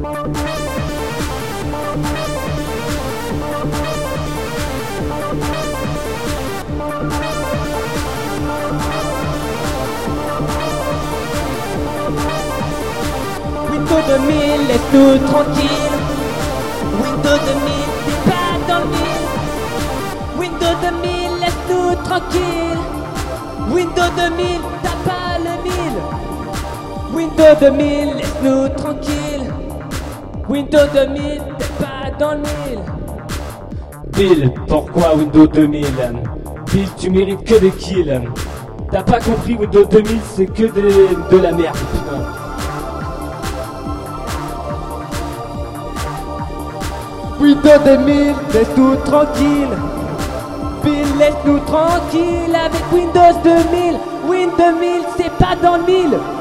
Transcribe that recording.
Windows 2000, laisse-nous tranquille. Windows 2000, t'es pas dans le mille. Windows 2000, laisse-nous tranquille. Windows 2000, t'as pas le mille. Windows 2000, laisse-nous tranquille. Windows 2000, t'es pas dans le mille. Bill, pourquoi Windows 2000? Bill, tu mérites que des kills. T'as pas compris, Windows 2000 c'est que de la merde, putain. Windows 2000, laisse-nous tranquille. Bill, laisse-nous tranquille avec Windows 2000. Windows 2000, c'est pas dans le mille.